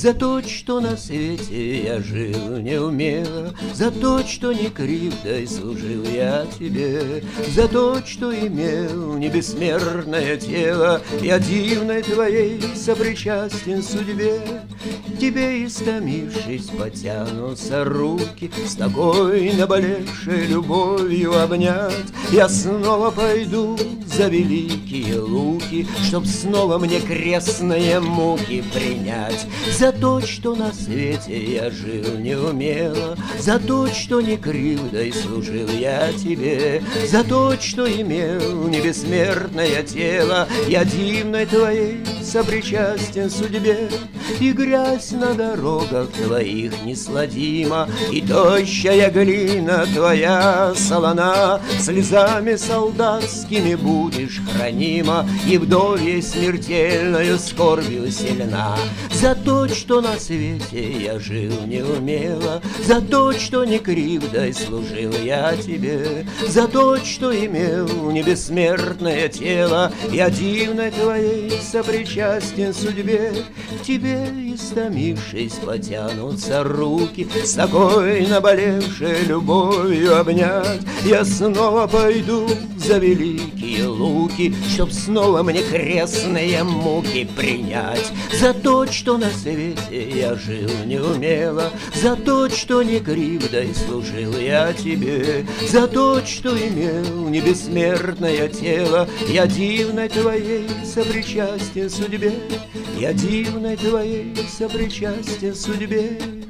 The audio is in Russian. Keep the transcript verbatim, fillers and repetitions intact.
За то, что на свете я жил не умело, за то, что не кривдой служил я тебе, за то, что имел не бессмертное тело, я дивной твоей сопричастен судьбе. Тебе, истомившись, потянутся руки, с такой наболевшей любовью обнять. Я снова пойду за великие луки, чтоб снова мне крестные муки принять. За то, что на свете я жил неумело, за то, что не кривдой служил я тебе, за то, что имел не бессмертное тело, я дивной твоей сопричастен судьбе. И грязь на дорогах твоих несладима, и тощая глина твоя солона, слезами солдатскими будешь хранима, и вдовьей смертельною скорбью сильна. За то, что на свете я жил неумело, за то, что не кривдой служил я тебе, за то, что имел не бессмертное тело, я дивной твоей сопричастен судьбе. Тебе, истомившись, потянутся руки, с такой наболевшей любовью обнять. Я снова пойду за великие луки, чтоб снова мне крестные муки принять. За то, что на свете я жил неумело, за то, что не кривдой служил я тебе, за то, что имел не бессмертное тело, я дивной твоей сопричастен судьбе, я дивной твоей сопричастен судьбе.